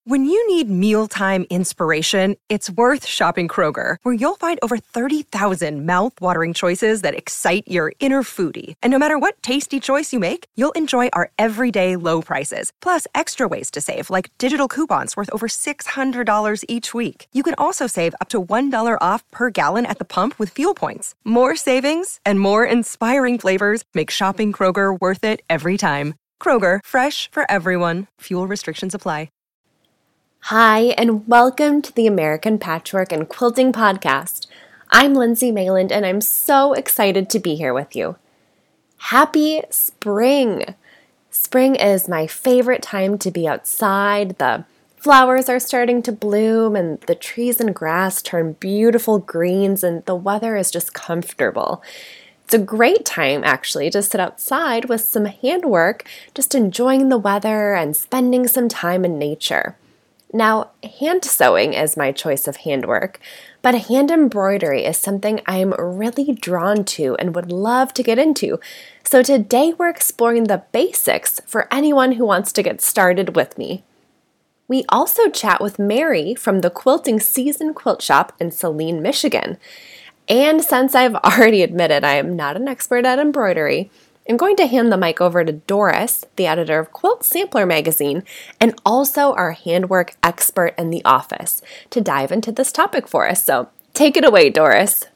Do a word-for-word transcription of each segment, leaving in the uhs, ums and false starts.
When you need mealtime inspiration, it's worth shopping Kroger, where you'll find over thirty thousand mouth-watering choices that excite your inner foodie. And no matter what tasty choice you make, you'll enjoy our everyday low prices, plus extra ways to save, like digital coupons worth over six hundred dollars each week. You can also save up to one dollar off per gallon at the pump with fuel points. More savings and more inspiring flavors make shopping Kroger worth it every time. Kroger, fresh for everyone. Fuel restrictions apply. Hi, and welcome to the American Patchwork and Quilting Podcast. I'm Lindsay Mayland, and I'm so excited to be here with you. Happy spring! Spring is my favorite time to be outside. The flowers are starting to bloom, and the trees and grass turn beautiful greens, and the weather is just comfortable. It's a great time, actually, to sit outside with some handwork, just enjoying the weather and spending some time in nature. Now, hand sewing is my choice of handwork, but hand embroidery is something I'm really drawn to and would love to get into. So today we're exploring the basics for anyone who wants to get started with me. We also chat with Mary from the Quilting Season Quilt Shop in Saline, Michigan. And since I've already admitted I am not an expert at embroidery, I'm going to hand the mic over to Doris, the editor of Quilt Sampler magazine, and also our handwork expert in the office, to dive into this topic for us. So take it away, Doris.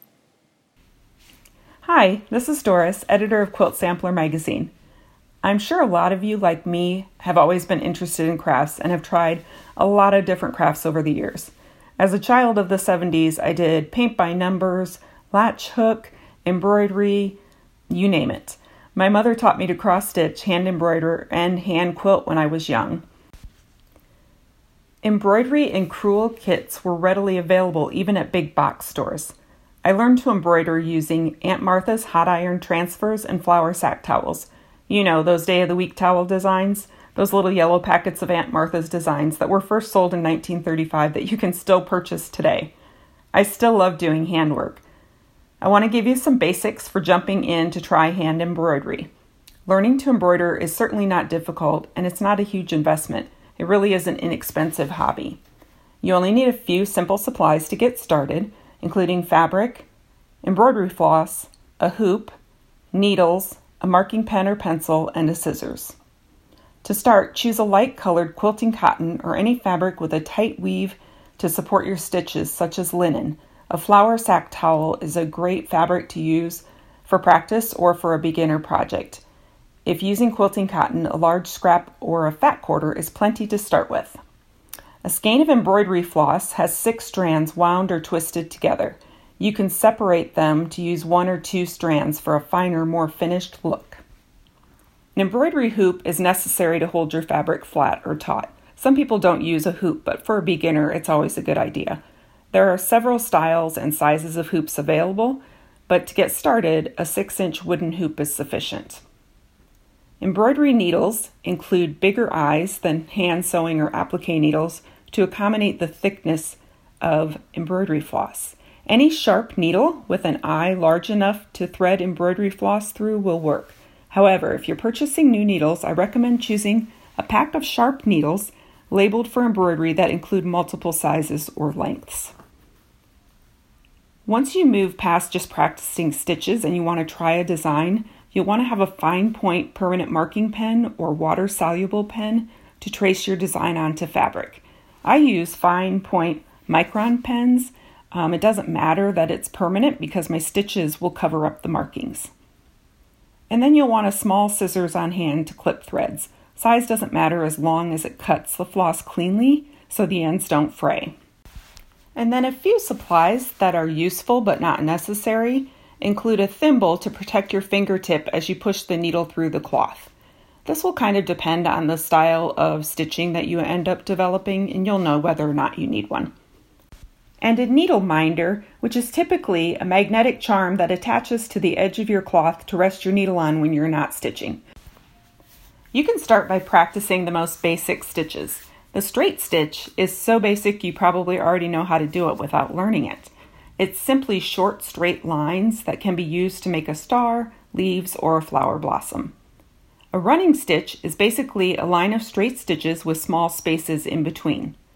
Hi, this is Doris, editor of Quilt Sampler magazine. I'm sure a lot of you, like me, have always been interested in crafts and have tried a lot of different crafts over the years. As a child of the seventies, I did paint by numbers, latch hook, embroidery, you name it. My mother taught me to cross-stitch, hand embroider, and hand quilt when I was young. Embroidery and crewel kits were readily available even at big box stores. I learned to embroider using Aunt Martha's hot iron transfers and flour sack towels. You know, those day-of-the-week towel designs, those little yellow packets of Aunt Martha's designs that were first sold in nineteen thirty-five that you can still purchase today. I still love doing handwork. I want to give you some basics for jumping in to try hand embroidery. Learning to embroider is certainly not difficult, and it's not a huge investment. It really is an inexpensive hobby. You only need a few simple supplies to get started, including fabric, embroidery floss, a hoop, needles, a marking pen or pencil, and a scissors. To start, choose a light-colored quilting cotton or any fabric with a tight weave to support your stitches, such as linen. A flour sack towel is a great fabric to use for practice or for a beginner project. If using quilting cotton, a large scrap or a fat quarter is plenty to start with. A skein of embroidery floss has six strands wound or twisted together. You can separate them to use one or two strands for a finer, more finished look. An embroidery hoop is necessary to hold your fabric flat or taut. Some people don't use a hoop, but for a beginner, it's always a good idea. There are several styles and sizes of hoops available, but to get started, a six-inch wooden hoop is sufficient. Embroidery needles include bigger eyes than hand sewing or applique needles to accommodate the thickness of embroidery floss. Any sharp needle with an eye large enough to thread embroidery floss through will work. However, if you're purchasing new needles, I recommend choosing a pack of sharp needles labeled for embroidery that include multiple sizes or lengths. Once you move past just practicing stitches and you want to try a design, you'll want to have a fine point permanent marking pen or water-soluble pen to trace your design onto fabric. I use fine point micron pens. Um, it doesn't matter that it's permanent because my stitches will cover up the markings. And then you'll want a small scissors on hand to clip threads. Size doesn't matter as long as it cuts the floss cleanly so the ends don't fray. And then a few supplies that are useful but not necessary include a thimble to protect your fingertip as you push the needle through the cloth. This will kind of depend on the style of stitching that you end up developing, and you'll know whether or not you need one. And a needle minder, which is typically a magnetic charm that attaches to the edge of your cloth to rest your needle on when you're not stitching. You can start by practicing the most basic stitches. The straight stitch is so basic you probably already know how to do it without learning it. It's simply short straight lines that can be used to make a star, leaves, or a flower blossom. A running stitch is basically a line of straight stitches with small spaces in between.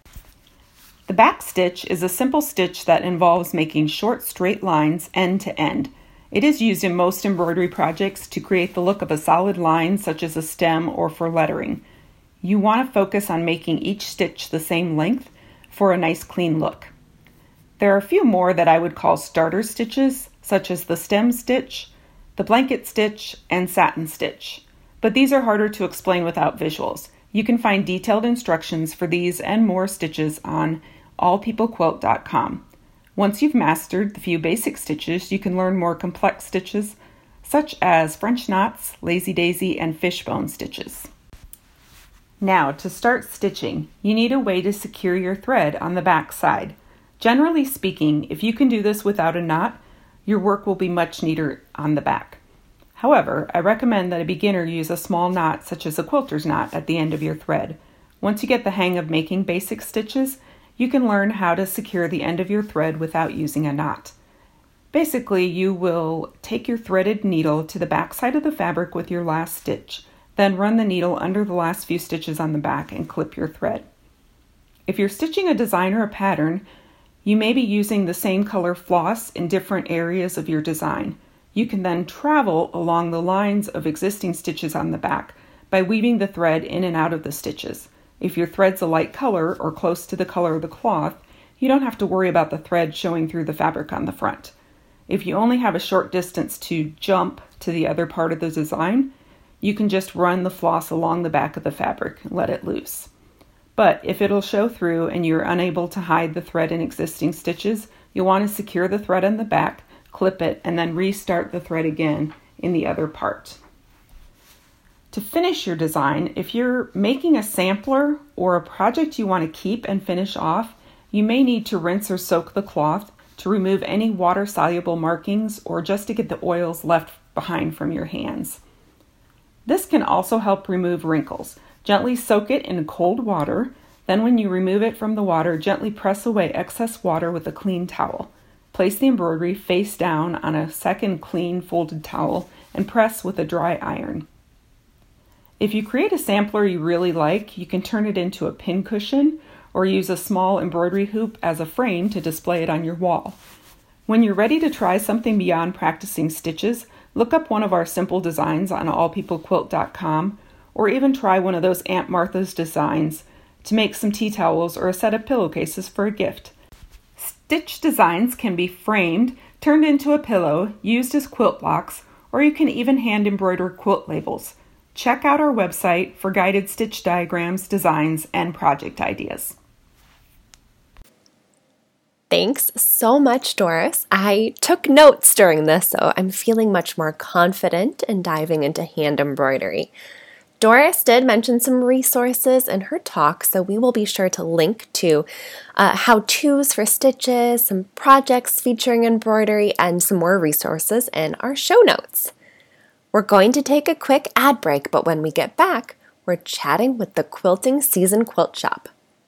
The back stitch is a simple stitch that involves making short straight lines end to end. It is used in most embroidery projects to create the look of a solid line, such as a stem or for lettering. You want to focus on making each stitch the same length for a nice clean look. There are a few more that I would call starter stitches, such as the stem stitch, the blanket stitch, and satin stitch. But these are harder to explain without visuals. You can find detailed instructions for these and more stitches on all people quilt dot com. Once you've mastered the few basic stitches, you can learn more complex stitches, such as French knots, lazy daisy, and fishbone stitches. Now, to start stitching, you need a way to secure your thread on the back side. Generally speaking, if you can do this without a knot, your work will be much neater on the back. However, I recommend that a beginner use a small knot such as a quilter's knot at the end of your thread. Once you get the hang of making basic stitches, you can learn how to secure the end of your thread without using a knot. Basically, you will take your threaded needle to the back side of the fabric with your last stitch, then run the needle under the last few stitches on the back and clip your thread. If you're stitching a design or a pattern, you may be using the same color floss in different areas of your design. You can then travel along the lines of existing stitches on the back by weaving the thread in and out of the stitches. If your thread's a light color or close to the color of the cloth, you don't have to worry about the thread showing through the fabric on the front. If you only have a short distance to jump to the other part of the design, you can just run the floss along the back of the fabric and let it loose. But if it'll show through and you're unable to hide the thread in existing stitches, you'll want to secure the thread on the back, clip it, and then restart the thread again in the other part. To finish your design, if you're making a sampler or a project you want to keep and finish off, you may need to rinse or soak the cloth to remove any water-soluble markings or just to get the oils left behind from your hands. This can also help remove wrinkles. Gently soak it in cold water, then when you remove it from the water, gently press away excess water with a clean towel. Place the embroidery face down on a second clean folded towel and press with a dry iron. If you create a sampler you really like, you can turn it into a pin cushion or use a small embroidery hoop as a frame to display it on your wall. When you're ready to try something beyond practicing stitches, look up one of our simple designs on all people quilt dot com, or even try one of those Aunt Martha's designs to make some tea towels or a set of pillowcases for a gift. Stitch designs can be framed, turned into a pillow, used as quilt blocks, or you can even hand embroider quilt labels. Check out our website for guided stitch diagrams, designs, and project ideas. Thanks so much, Doris. I took notes during this, so I'm feeling much more confident in diving into hand embroidery. Doris did mention some resources in her talk, so we will be sure to link to uh, how-tos for stitches, some projects featuring embroidery, and some more resources in our show notes. We're going to take a quick ad break, but when we get back, we're chatting with the Quilting Season Quilt Shop.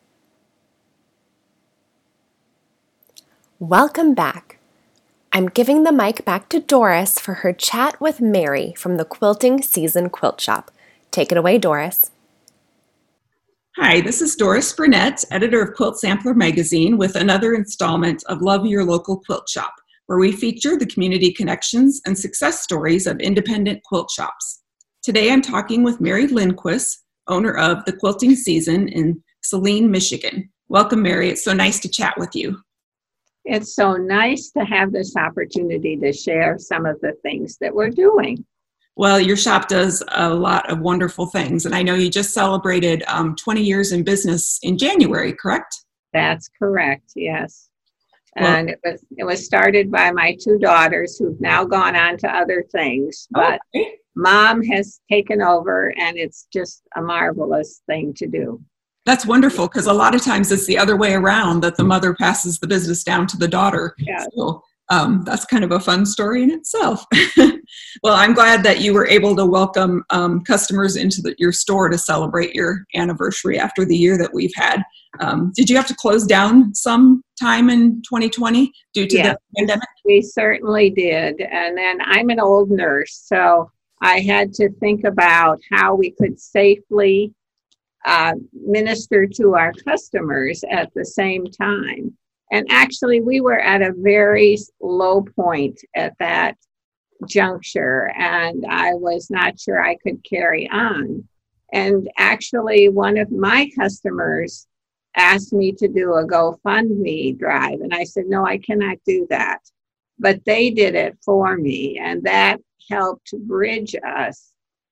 Welcome back. I'm giving the mic back to Doris for her chat with Mary from the Quilting Season Quilt Shop. Take it away, Doris. Hi, this is Doris Burnett, editor of Quilt Sampler Magazine, with another installment of Love Your Local Quilt Shop, where we feature the community connections and success stories of independent quilt shops. Today I'm talking with Mary Lindquist, owner of The Quilting Season in Saline, Michigan. Welcome, Mary. It's so nice to chat with you. It's so nice to have this opportunity to share some of the things that we're doing. Well, your shop does a lot of wonderful things, and I know you just celebrated um, twenty years in business in January, correct? That's correct, yes. Well, and it was it was started by my two daughters who've now gone on to other things, but okay. Mom has taken over, and it's just a marvelous thing to do. That's wonderful, because a lot of times it's the other way around, that the mother passes the business down to the daughter. Yeah. So um, that's kind of a fun story in itself. Well, I'm glad that you were able to welcome um, customers into the, your store to celebrate your anniversary after the year that we've had. Um, did you have to close down some time in twenty twenty due to Yeah, the pandemic? We certainly did. And then I'm an old nurse, so I had to think about how we could safely uh, minister to our customers at the same time. And actually, we were at a very low point at that juncture, and I was not sure I could carry on. And actually, one of my customers asked me to do a GoFundMe drive, and I said, no, I cannot do that. But they did it for me, and that helped bridge us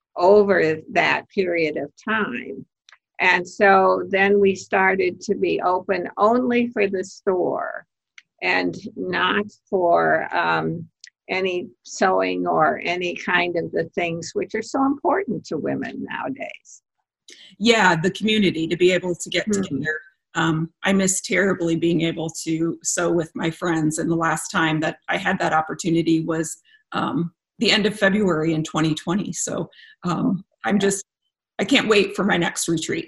over that period of time. And so then we started to be open only for the store and not for um, any sewing or any kind of the things which are so important to women nowadays. Yeah, the community, to be able to get Mm-hmm. together. Um, I miss terribly being able to sew with my friends. And the last time that I had that opportunity was um, the end of February in twenty twenty. So um, I'm just, I can't wait for my next retreat.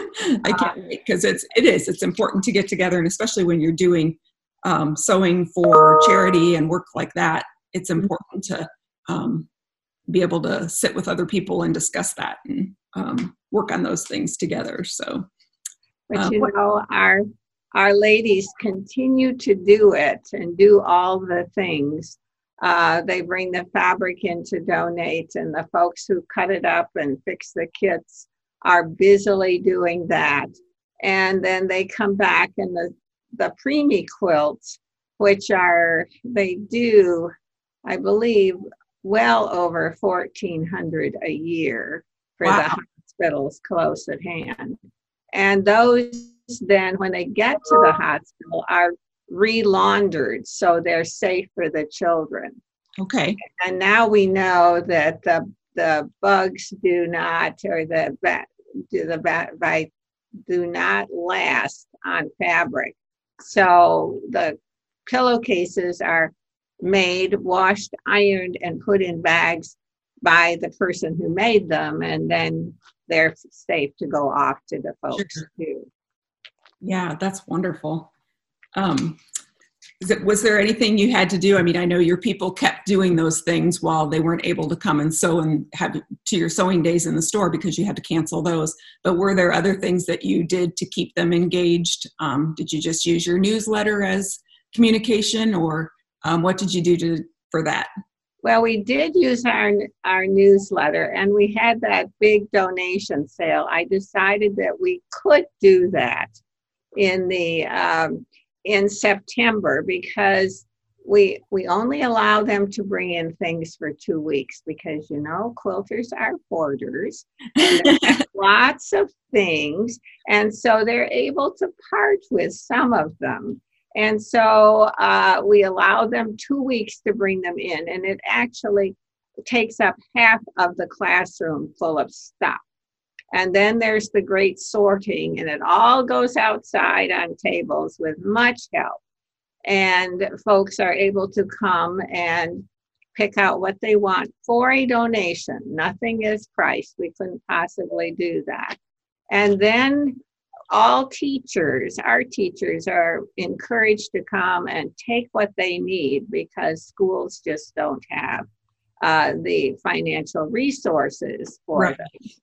I can't wait because it's, it is, it's important to get together. And especially when you're doing um, sewing for charity and work like that, it's important to um, be able to sit with other people and discuss that and um, work on those things together. So, But um, you know, our our ladies continue to do it and do all the things. Uh, they bring the fabric in to donate, and the folks who cut it up and fix the kits are busily doing that. And then they come back, and the, the preemie quilts, which are, they do, I believe, well over fourteen hundred a year for Wow. the hospitals close at hand. And those then, when they get to the hospital, are re-laundered so they're safe for the children. Okay. And now we know that the the bugs do not, or the bat, do the bat bite do not last on fabric. So the pillowcases are made, washed, ironed, and put in bags by the person who made them, and then they're safe to go off to the folks Sure. too. Yeah, that's wonderful. Um, is it, was there anything you had to do? I mean, I know your people kept doing those things while they weren't able to come and sew and have to your sewing days in the store because you had to cancel those. But were there other things that you did to keep them engaged? Um, did you just use your newsletter as communication, or um, what did you do to for that? Well, we did use our our newsletter, and we had that big donation sale. I decided that we could do that in the um, in September because we we only allow them to bring in things for two weeks because, you know, quilters are hoarders and they have lots of things, and so they're able to part with some of them. And so uh, we allow them two weeks to bring them in, and it actually takes up half of the classroom full of stuff. And then there's the great sorting, and it all goes outside on tables with much help. And folks are able to come and pick out what they want for a donation. Nothing is priced. We couldn't possibly do that. And then all teachers, our teachers are encouraged to come and take what they need because schools just don't have uh, the financial resources for Right. them.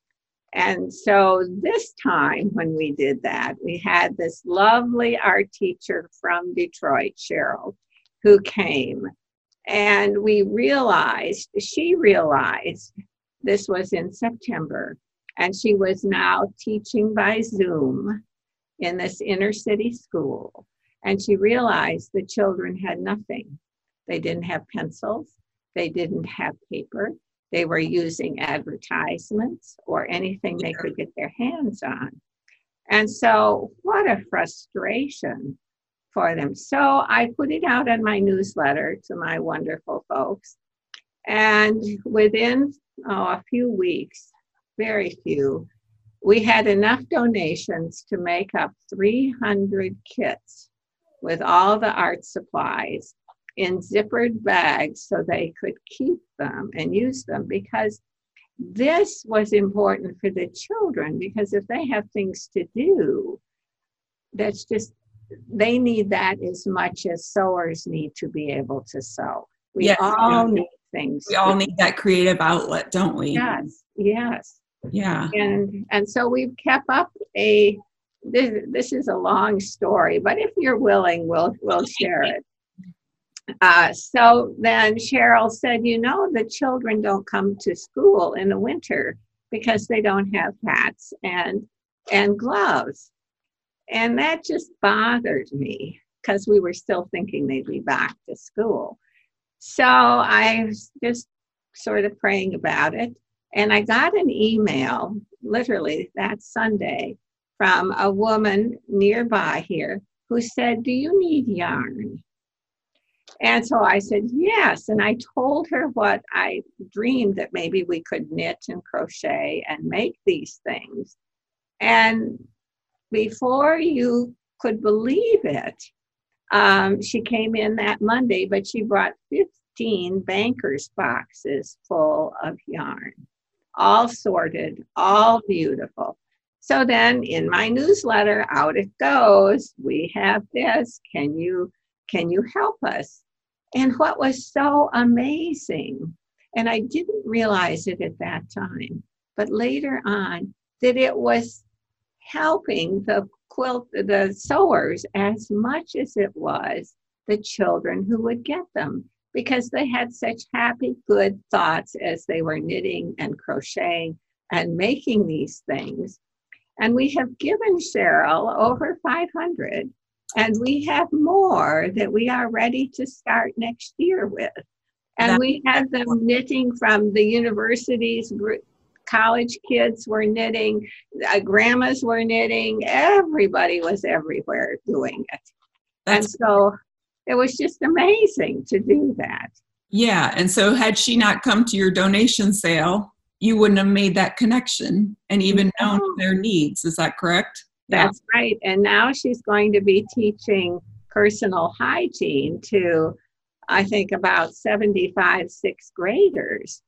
And so this time when we did that, we had this lovely art teacher from Detroit, Cheryl, who came. And we realized, she realized, this was in September, and she was now teaching by Zoom in this inner city school. And she realized the children had nothing. They didn't have pencils. They didn't have paper. They were using advertisements or anything they could get their hands on. And so what a frustration for them. So I put it out on my newsletter to my wonderful folks. And within oh, a few weeks, very few, we had enough donations to make up three hundred kits with all the art supplies in zippered bags so they could keep them and use them, because this was important for the children, because if they have things to do, that's just, they need that as much as sewers need to be able to sew. We Yes, all yeah. need things. We all need that creative outlet, don't we? Yes, yes. Yeah. And and so we've kept up a this, this is a long story, but if you're willing, we'll we'll share it. Uh, so then Cheryl said, you know, the children don't come to school in the winter because they don't have hats and and gloves. And that just bothered me because we were still thinking they'd be back to school. So I was just sort of praying about it. And I got an email, literally that Sunday, from a woman nearby here who said, do you need yarn? And so I said, yes. And I told her what I dreamed, that maybe we could knit and crochet and make these things. And before you could believe it, um, she came in that Monday, but she brought fifteen Bankers boxes full of yarn, all sorted, all beautiful. So then in my newsletter, out it goes. We have this. Can you, can you help us? And what was so amazing, and I didn't realize it at that time, but later on, that it was helping the quilt, the sewers, as much as it was the children who would get them, because they had such happy, good thoughts as they were knitting and crocheting and making these things. And we have given Cheryl over five hundred, and we have more that we are ready to start next year with. And That's we had them excellent. Knitting from the universities. College kids were knitting, uh, grandmas were knitting, everybody was everywhere doing it. That's and so it was just amazing to do that. Yeah, and so had she not come to your donation sale, you wouldn't have made that connection and even known oh. their needs. Is that correct? That's yeah. right. And now she's going to be teaching personal hygiene to, I think, about seventy-five sixth graders.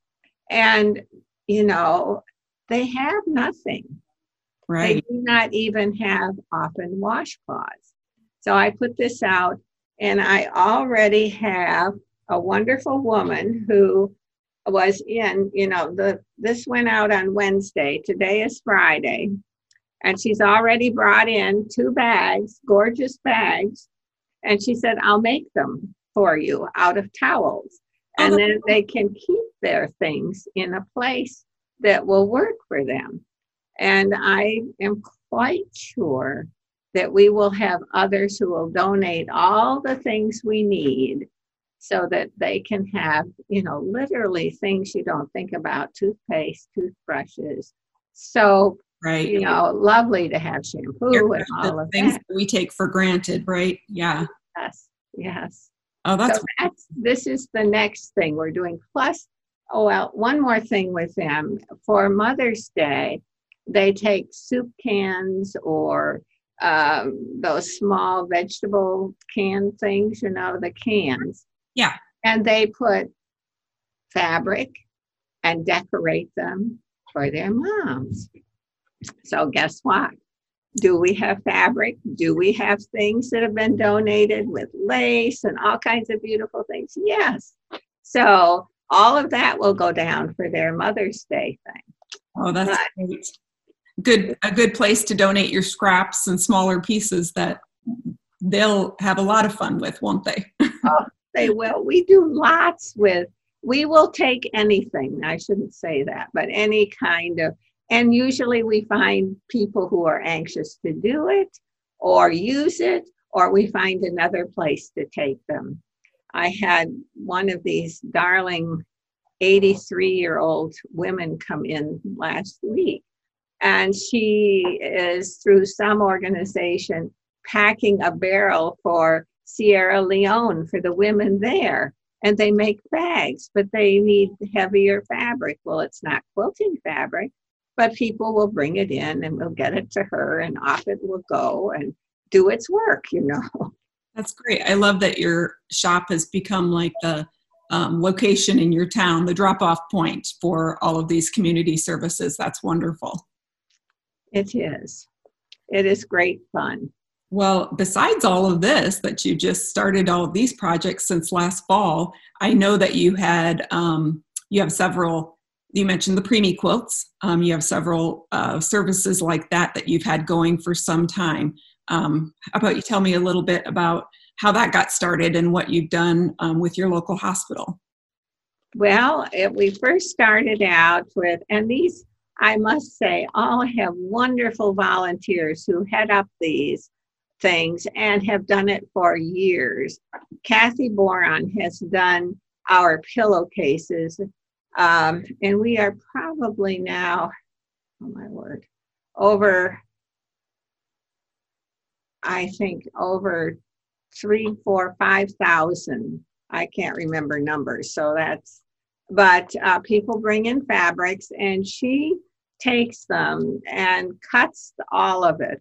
And you know, they have nothing. Right. They do not even have often washcloths. So I put this out, and I already have a wonderful woman who was in, you know, the this went out on Wednesday. Today is Friday. And she's already brought in two bags, gorgeous bags. And she said, I'll make them for you out of towels. And then they can keep their things in a place that will work for them. And I am quite sure that we will have others who will donate all the things we need so that they can have, you know, literally things you don't think about: toothpaste, toothbrushes, soap, right? You know, lovely to have shampoo You're and all of things that. that we take for granted, right? Yeah. Yes, yes. Oh, that's, so that's this is the next thing we're doing. Plus, oh well, one more thing with them for Mother's Day, they take soup cans or um, those small vegetable can things, you know, the cans. Yeah. And they put fabric and decorate them for their moms. So guess what? Do we have fabric? Do we have things that have been donated with lace and all kinds of beautiful things? Yes. So all of that will go down for their Mother's Day thing. Oh, that's but, great. Good, a good place to donate your scraps and smaller pieces that they'll have a lot of fun with, won't they? Oh, they will. We do lots with, we will take anything. I shouldn't say that, but any kind of, and usually we find people who are anxious to do it or use it, or we find another place to take them. I had one of these darling eighty-three-year-old women come in last week, and she is, through some organization, packing a barrel for Sierra Leone for the women there. And they make bags, but they need heavier fabric. Well, it's not quilting fabric, but people will bring it in and we'll get it to her, and off it will go and do its work, you know. That's great. I love that your shop has become like the um, location in your town, the drop-off point for all of these community services. That's wonderful. It is. It is great fun. Well, besides all of this, that you just started all of these projects since last fall, I know that you had, um, you have several You mentioned the preemie quilts. Um, you have several uh, services like that that you've had going for some time. Um, how about you tell me a little bit about how that got started and what you've done um, with your local hospital? Well, it, we first started out with, and these, I must say, all have wonderful volunteers who head up these things and have done it for years. Kathy Boron has done our pillowcases. Um, and we are probably now, oh my word, over, I think over three, four, five thousand. I can't remember numbers. So that's, but uh, people bring in fabrics and she takes them and cuts all of it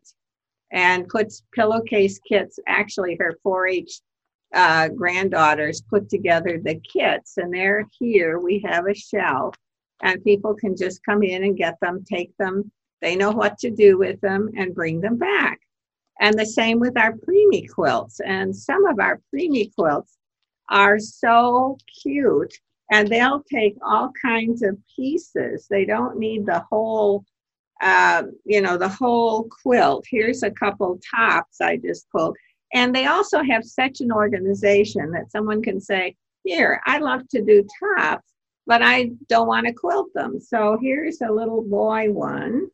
and puts pillowcase kits. Actually, her four H uh, granddaughters put together the kits, and they're here. We have a shelf, and people can just come in and get them, take them. They know what to do with them and bring them back. And the same with our preemie quilts. And some of our preemie quilts are so cute, and they'll take all kinds of pieces. They don't need the whole uh, you know, the whole quilt. Here's a couple tops I just pulled. And they also have such an organization that someone can say, here, I love to do tops, but I don't want to quilt them. So here's a little boy one.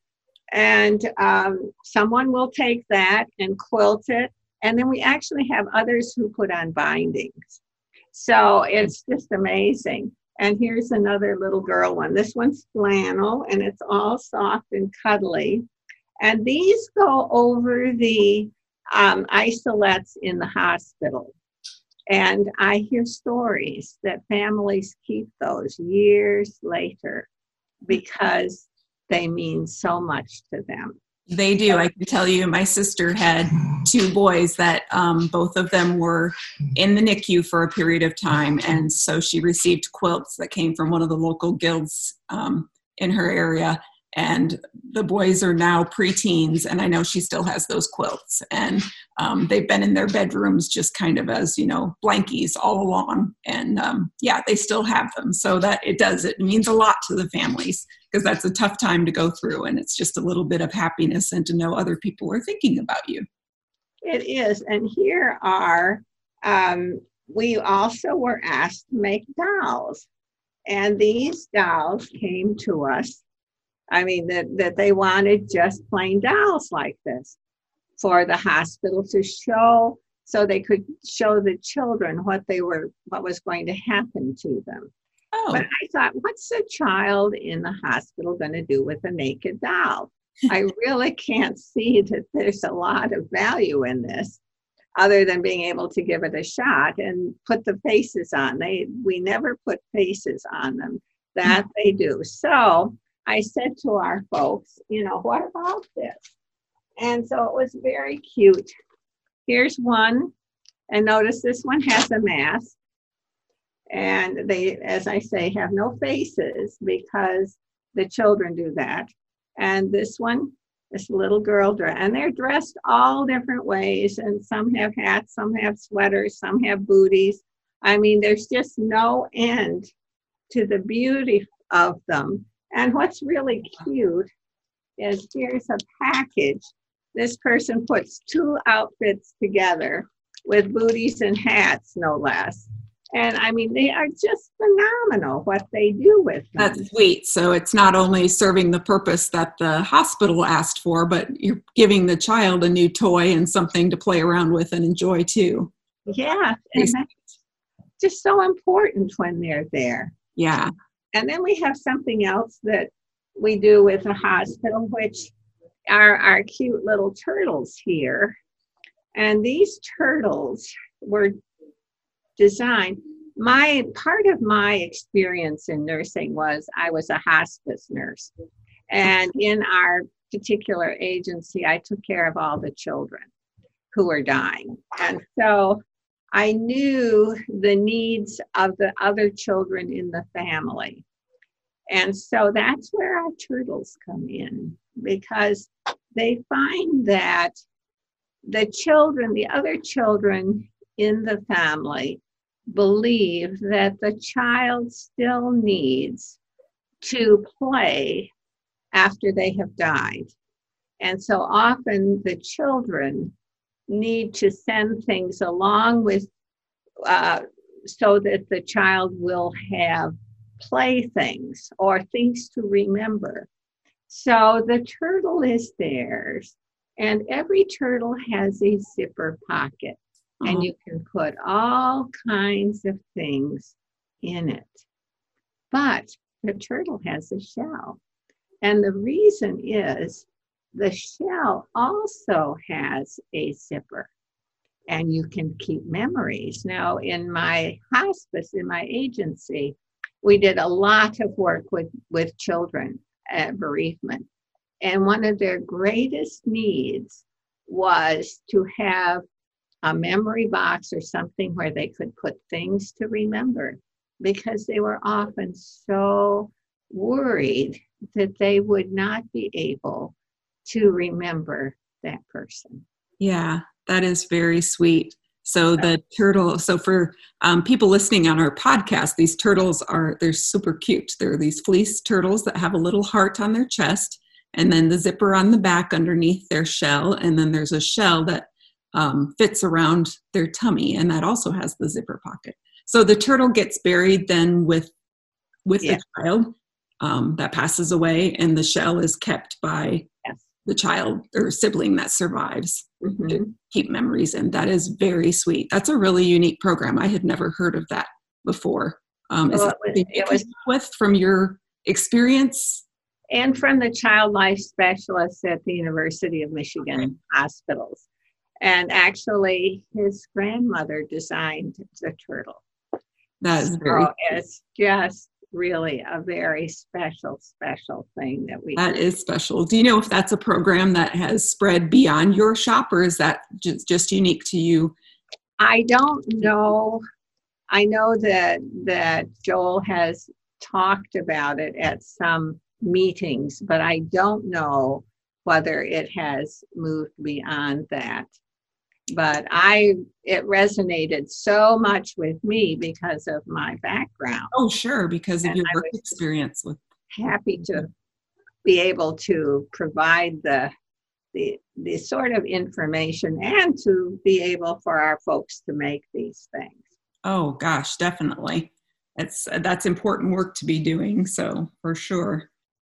And um, someone will take that and quilt it. And then we actually have others who put on bindings. So it's just amazing. And here's another little girl one. This one's flannel, and it's all soft and cuddly. And these go over the um, isolettes in the hospital. And I hear stories that families keep those years later because they mean so much to them. They do. I can tell you, my sister had two boys that um, both of them were in the N I C U for a period of time. And so she received quilts that came from one of the local guilds um, in her area. And the boys are now preteens, and I know she still has those quilts. And um, they've been in their bedrooms just kind of as, you know, blankies all along. And um, yeah, they still have them. So that it does, it means a lot to the families, because that's a tough time to go through. And it's just a little bit of happiness and to know other people are thinking about you. It is. And here are, um, we also were asked to make dolls. And these dolls came to us. I mean, that, that they wanted just plain dolls like this for the hospital to show, so they could show the children what they were, what was going to happen to them. Oh. But I thought, what's a child in the hospital going to do with a naked doll? I really can't see that there's a lot of value in this, other than being able to give it a shot and put the faces on. They, we never put faces on them. That they do. So I said to our folks, you know, what about this? And so it was very cute. Here's one, and notice this one has a mask. And they, as I say, have no faces because the children do that. And this one, this little girl dress, and they're dressed all different ways. And some have hats, some have sweaters, some have booties. I mean, there's just no end to the beauty of them. And what's really cute is here's a package. This person puts two outfits together with booties and hats, no less. And I mean, they are just phenomenal what they do with them. That's sweet. So it's not only serving the purpose that the hospital asked for, but you're giving the child a new toy and something to play around with and enjoy too. Yeah. And that's just so important when they're there. Yeah. And then we have something else that we do with the hospital, which are our cute little turtles here. And these turtles were designed. My part of my experience in nursing was I was a hospice nurse. And in our particular agency, I took care of all the children who were dying. And so I knew the needs of the other children in the family. And so that's where our turtles come in, because they find that the children, the other children in the family, believe that the child still needs to play after they have died. And so often the children need to send things along with, uh, so that the child will have playthings or things to remember. So the turtle is theirs, and every turtle has a zipper pocket, uh-huh. and you can put all kinds of things in it. But the turtle has a shell, and the reason is the shell also has a zipper, and you can keep memories. Now, in my hospice, in my agency, we did a lot of work with, with children at bereavement. And one of their greatest needs was to have a memory box or something where they could put things to remember, because they were often so worried that they would not be able to remember that person. Yeah, that is very sweet. So the turtle, so for um, people listening on our podcast, these turtles are, they're super cute. They're these fleece turtles that have a little heart on their chest, and then the zipper on the back underneath their shell. And then there's a shell that um, fits around their tummy, and that also has the zipper pocket. So the turtle gets buried then with, with yeah. the child um, that passes away, and the shell is kept by yes. the child or sibling that survives. Mm-hmm. To keep memories in. That is very sweet. That's a really unique program. I had never heard of that before. Um, well, is that something you came up with from your experience? And from the child life specialists at the University of Michigan okay. hospitals. And actually, his grandmother designed the turtle. That is very so it's just really a very special, special thing that we That do. is special. Do you know if that's a program that has spread beyond your shop, or is that just, just unique to you? I don't know. I know that that Joel has talked about it at some meetings, but I don't know whether it has moved beyond that. But I, it resonated so much with me because of my background. Oh, sure, because of and your I work was experience with. Happy to be able to provide the, the the sort of information and to be able for our folks to make these things. Oh gosh, definitely. It's that's important work to be doing. So for sure.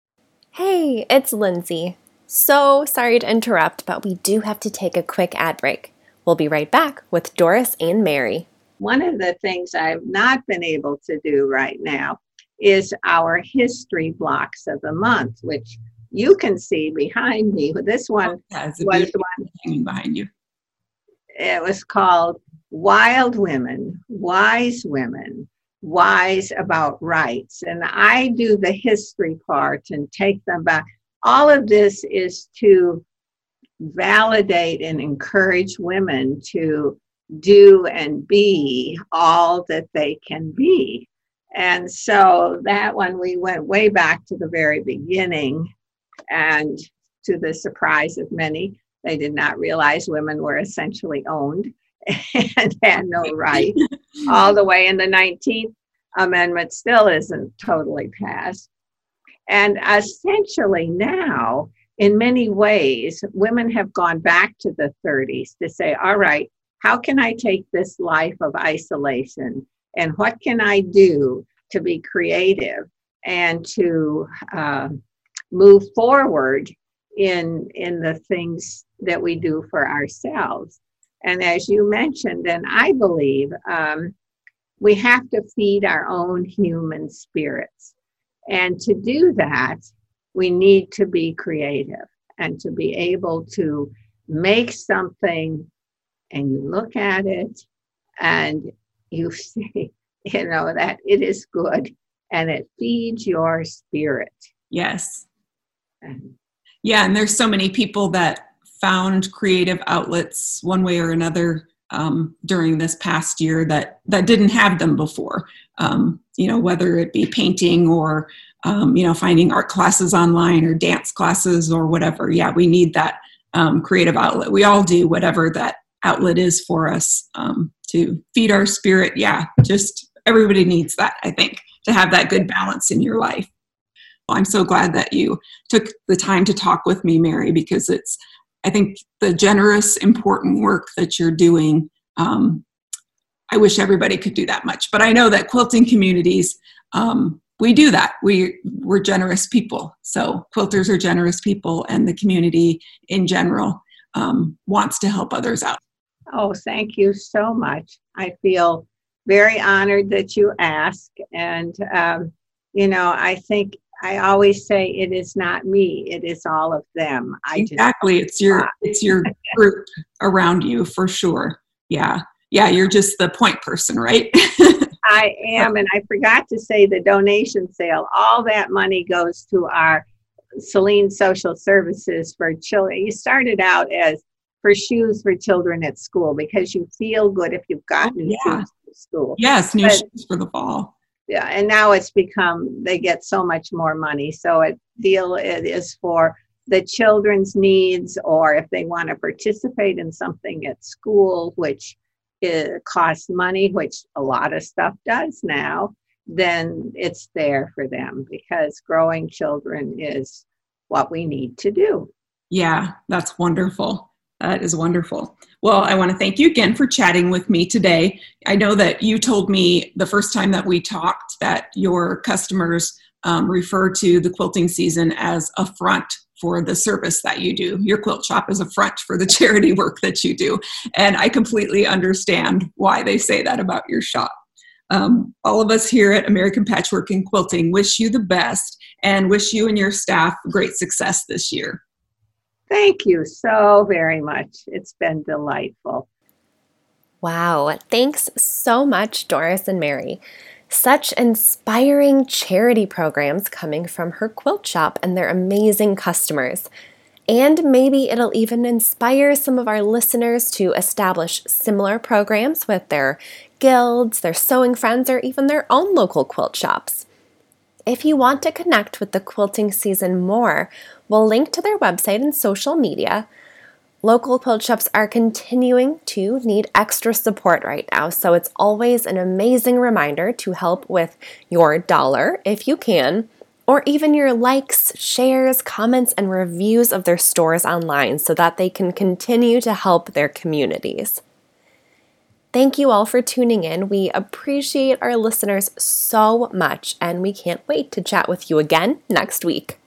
Hey, it's Lindsay. So sorry to interrupt, but we do have to take a quick ad break. We'll be right back with Doris and Mary. One of the things I've not been able to do right now is our history blocks of the month, which you can see behind me. This one yeah, was one hanging behind you. It was called Wild Women, Wise Women, Wise About Rights. And I do the history part and take them back. All of this is to validate and encourage women to do and be all that they can be. And so that one, we went way back to the very beginning, and to the surprise of many, they did not realize women were essentially owned and had no right. All the way in the nineteenth Amendment still isn't totally passed. And essentially now, in many ways, women have gone back to the thirties to say, all right, how can I take this life of isolation, and what can I do to be creative and to uh, move forward in, in the things that we do for ourselves? And as you mentioned, and I believe, um, we have to feed our own human spirits. And to do that, we need to be creative and to be able to make something, and you look at it and you say, you know, that it is good and it feeds your spirit. Yes. And, yeah, and there's so many people that found creative outlets one way or another um, during this past year that, that didn't have them before. Um, you know, whether it be painting or, um, you know, finding art classes online or dance classes or whatever. Yeah, we need that um, creative outlet. We all do, whatever that outlet is for us um, to feed our spirit. Yeah, just everybody needs that, I think, to have that good balance in your life. I'm so glad that you took the time to talk with me, Mary, because it's, I think the generous, important work that you're doing, um, I wish everybody could do that much. But I know that quilting communities, um, we do that. We, we're generous people. So quilters are generous people, and the community in general um, wants to help others out. Oh, thank you so much. I feel very honored that you asked. And, um, you know, I think I always say it is not me, it is all of them. I exactly. Just, it's your, it's your group around you for sure. Yeah. Yeah. You're just the point person, right? I am. And I forgot to say the donation sale, all that money goes to our Celine Social Services for Children. You started out as for shoes for children at school because you feel good if you've got new oh, yeah. shoes to school. Yes, new but, shoes for the fall. Yeah, and now it's become, they get so much more money. So a deal it is for the children's needs, or if they want to participate in something at school, which it costs money, which a lot of stuff does now, then it's there for them, because growing children is what we need to do. Yeah, that's wonderful. That is wonderful. Well, I want to thank you again for chatting with me today. I know that you told me the first time that we talked that your customers um, refer to the quilting season as a front for the service that you do. Your quilt shop is a front for the charity work that you do. And I completely understand why they say that about your shop. Um, all of us here at American Patchwork and Quilting wish you the best and wish you and your staff great success this year. Thank you so very much. It's been delightful. Wow. Thanks so much, Doris and Mary. Such inspiring charity programs coming from her quilt shop and their amazing customers. And maybe it'll even inspire some of our listeners to establish similar programs with their guilds, their sewing friends, or even their own local quilt shops. If you want to connect with the quilting season more, we'll link to their website and social media. Local quilt shops are continuing to need extra support right now, so it's always an amazing reminder to help with your dollar if you can, or even your likes, shares, comments, and reviews of their stores online so that they can continue to help their communities. Thank you all for tuning in. We appreciate our listeners so much, and we can't wait to chat with you again next week.